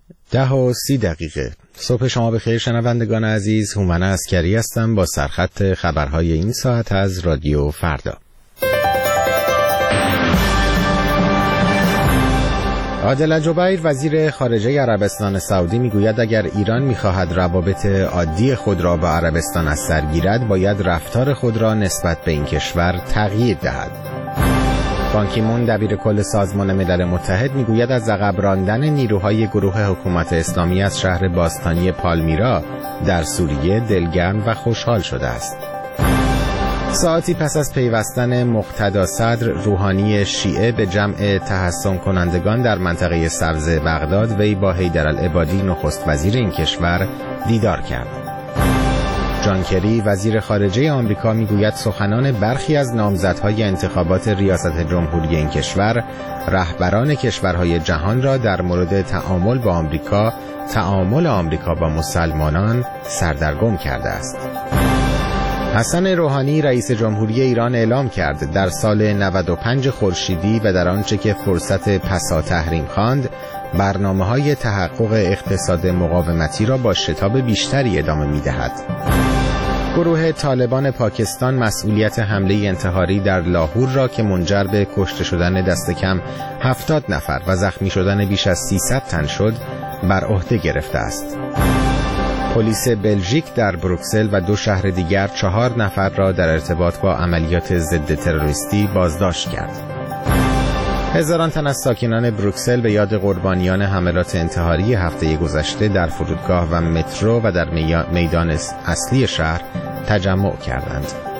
10:30 صبح شما بخیر شنوندگان عزیز. هومن عسکری هستم با سرخط خبرهای این ساعت از رادیو فردا. عادل جبیر وزیر خارجه عربستان سعودی میگوید اگر ایران میخواهد روابط عادی خود را با عربستان از سر گیرد باید رفتار خود را نسبت به این کشور تغییر دهد. بان کی مون دبیر کل سازمان ملل متحد میگوید از عقب راندن نیروهای گروه حکومت اسلامی از شهر باستانی پالمیرا در سوریه دلگرم و خوشحال شده است. ساعتی پس از پیوستن مقتدا صدر روحانی شیعه به جمع تحصن کنندگان در منطقه سبز بغداد، وی با حیدرالعبادی نخست وزیر این کشور دیدار کرد. جان کری وزیر خارجه آمریکا میگوید سخنان برخی از نامزدهای انتخابات ریاست جمهوری این کشور رهبران کشورهای جهان را در مورد تعامل آمریکا با مسلمانان سردرگم کرده است. حسن روحانی رئیس جمهوری ایران اعلام کرد در سال 95 خورشیدی و در آنچه که فرصت پسا تحریم خواند برنامه‌های تحقق اقتصاد مقاومتی را با شتاب بیشتری ادامه می‌دهد. گروه طالبان پاکستان مسئولیت حمله انتحاری در لاهور را که منجر به کشته شدن دست کم 70 نفر و زخمی شدن بیش از 300 تن شد بر عهده گرفته است. پلیس بلژیک در بروکسل و 2 شهر دیگر 4 نفر را در ارتباط با عملیات ضد تروریستی بازداشت کرد. هزاران تن از ساکنان بروکسل به یاد قربانیان حملات انتحاری هفته گذشته در فرودگاه و مترو و در میدان اصلی شهر تجمع کردند.